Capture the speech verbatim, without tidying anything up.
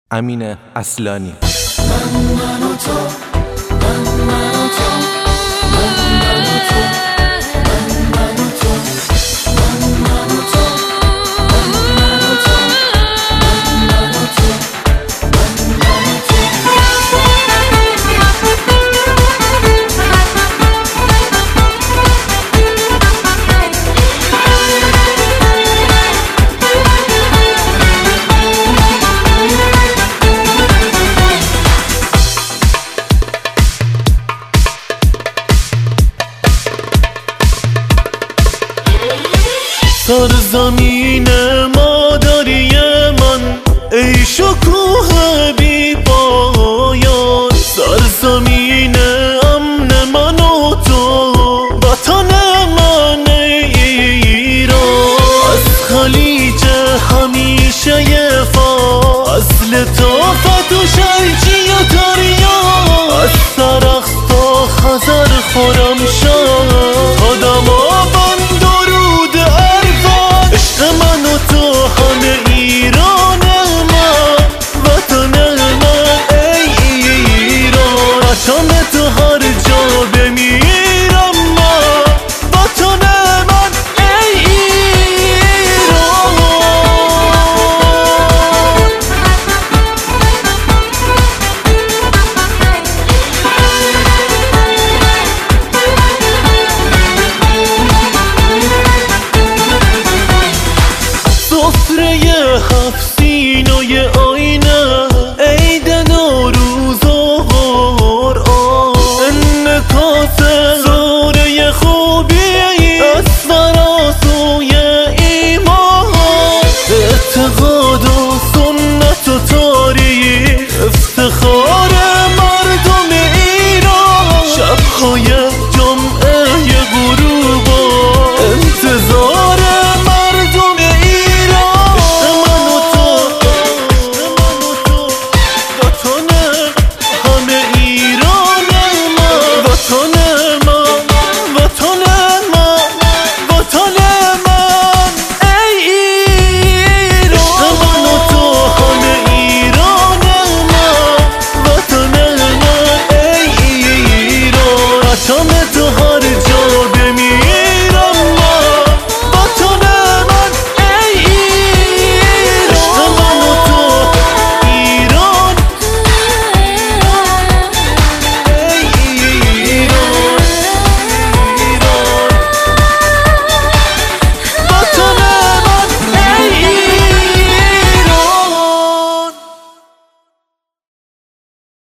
امین اصلانی. من من و تو من من و تو من من و تو من من و تو من من و تو من من و تو من من و تو من من و تو سرزمین مادری من ای شکوه بی پایان، سرزمین امن من و تو، وطن من ایران. از خلیج همیشه فصل تا فتو شرجی و دریا، از سرخس تا خزر خرمشان، آدما بند درود عرفان. عشق من و تو همه ایران من، وطن من ای ایران. عشان تو هر جا بمیرم من، وطن من ای ایران. سفره هفت سینوی آینه، عید نوروز و قرآن، انعکاس سوره خوبی از فراسوی ایمان. اعتقاد و سنت و تاریخ، افتخار